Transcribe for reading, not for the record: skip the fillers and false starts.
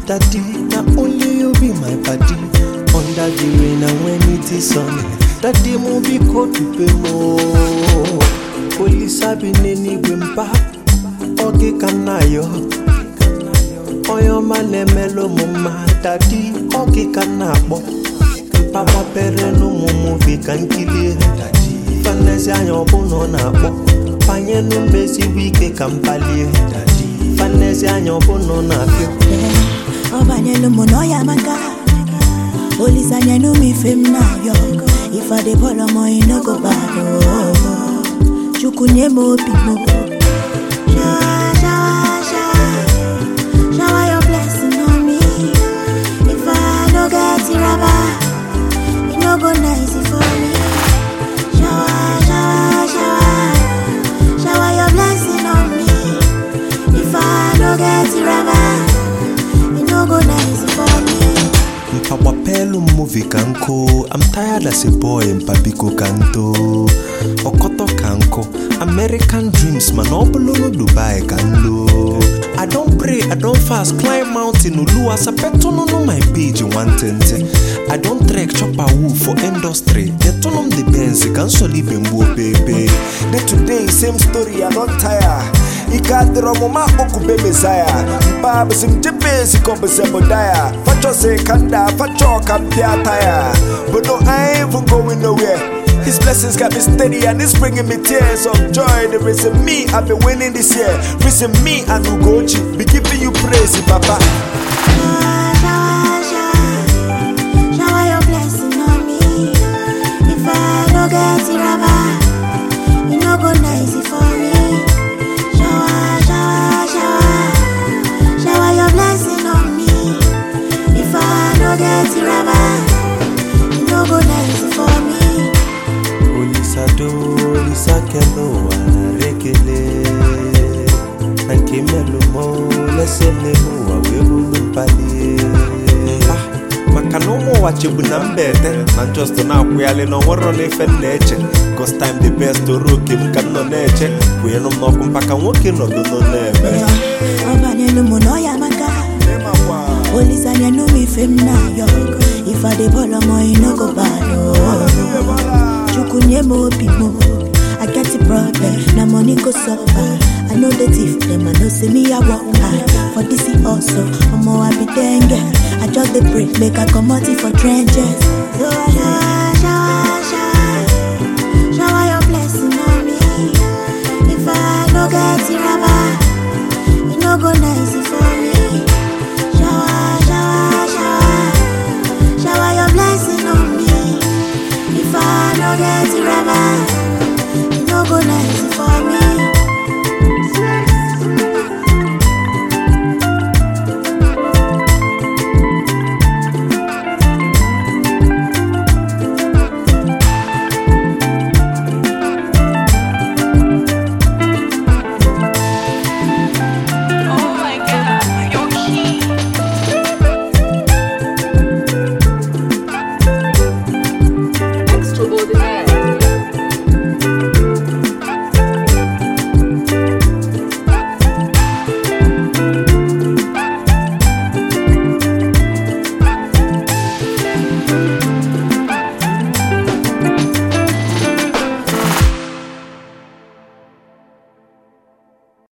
Daddy, not only you be my body. Under the rain and when it is sunny, Daddy movie coat to pay more. Police have been any wimpa. Ogi kanayo. Oyo mane melo mama. Daddy, ogi kanabo. Papa pere no movie can kill it. Daddy, fanesi anyo bono nabo. Panye no mesi wike kampali. Daddy, fanesi anyo bono nabo. Obanye no mono yamanga. Police anya no mi fem na yo. If I dey follow mo you no go back. Chukunye mo pimo. Shower your blessing on me. If I no get it rubber, it no go nice for me. Shower your blessing on me. If I no get it rubber, it no go nice for me. Pawapelu movie kanko. I'm tired as a boy in Pabiko kanto. Okoto kanko. American dreams man obolo no Dubai kanlo. I don't pray, I don't fast, climb mountain ulu as a peton no my page in 120. I don't trek chop a woo for industry. They turn on the Benz, can solely be more baby. Day today, same story, I don't tire. Ikadro mama oku bebe zaya. Bab sim jibe si kombe sebo daya. Facho se kanda, facho kampia taya. But no, I ain't even going nowhere. His blessings got me steady and it's bringing me tears of joy. The reason me, I've been winning this year. Reason me, I no Gochi, be giving you praise, Papa. Shower your blessing on me. If I no get it rubber, it no go nice for me. Shower your blessing on me. If I no get it rubber, it no go nice for me. Olisado, olisakelo, arekele. Ankemelo mo, lesele mo, awebulu pali. Makanomo wachibu nambete. Man just na kuyale no woro ne fenneche. Cause time the best to roki mkano neche. Kuyeno mnoku mpaka woki no duno nebe. Obanye no mono yamanga. Police anya no mi fem na yo. If I dey follow mo you no go bad. Chukunye mo pimo. I get the problem, na money go suffer. I know the thief them, I know say me I walk hard. For this also, I be dengue. I just the break, make I come out for trenches.